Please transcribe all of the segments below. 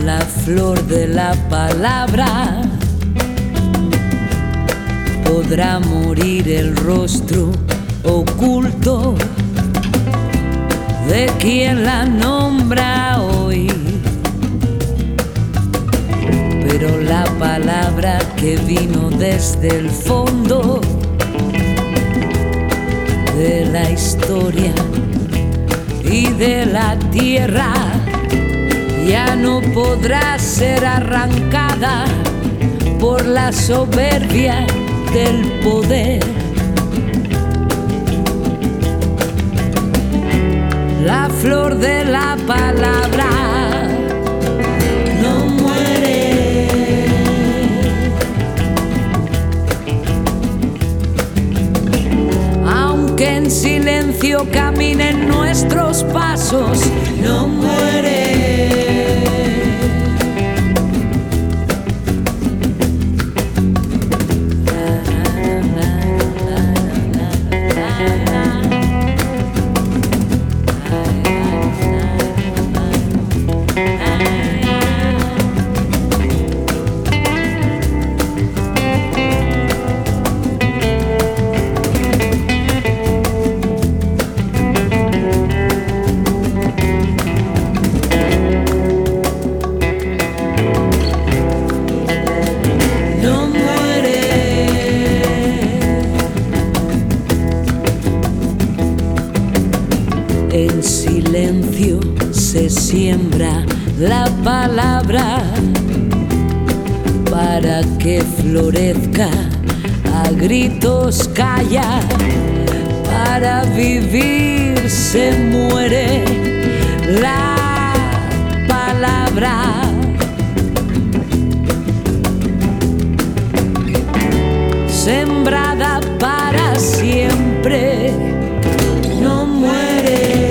la flor de la palabra podrá morir el rostro oculto de quien la nombra hoy, pero la palabra que vino desde el fondo de la historia y de la tierra ya no podrá ser arrancada por la soberbia del poder. La flor de la palabra no muere, aunque en silencio caminen nuestros pasos, no muere. En silencio se siembra la palabra para que florezca, a gritos calla, para vivir se muere la palabra. Sembrada para siempre, no muere.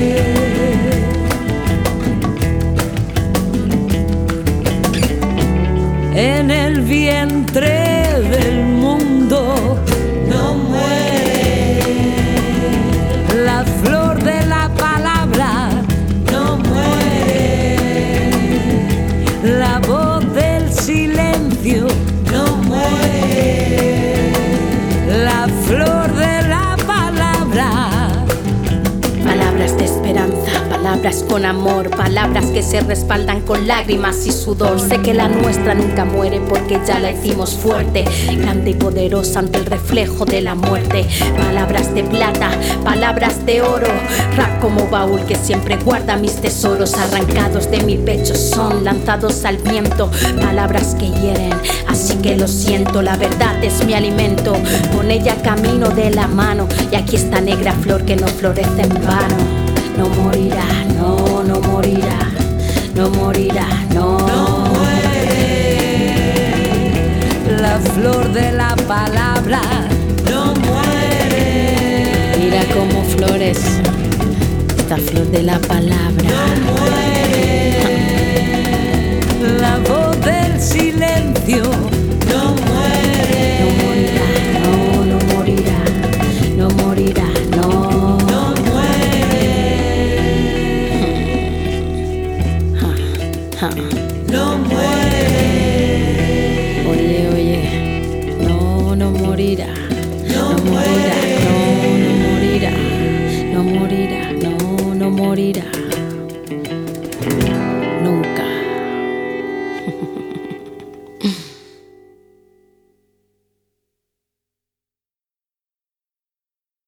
En el vientre del mundo no muere. La flor de la palabra no muere. La voz del silencio no muere. La flor de la palabra. Palabras de esperanza, palabras con amor, palabras que se respaldan con lágrimas y sudor. Sé que la nuestra nunca muere porque ya la hicimos fuerte, grande y poderosa ante el reflejo de la muerte. Palabras de plata, palabras de oro, rap como baúl que siempre guarda mis tesoros. Arrancados de mi pecho son lanzados al viento, palabras que hieren, así que lo siento. La verdad es mi alimento, con ella camino de la mano. Y aquí esta negra flor que no florece en vano. No morirá, no, no morirá, no morirá, no, no muere. La flor de la palabra no muere. Mira cómo florece esta flor de la palabra. No muere. La voz del silencio no muere. No morirá, no, no morirá, no morirá, no. No muere. Oye, oye, no, no morirá. No morirá, no, no morirá. No morirá, no, no morirá.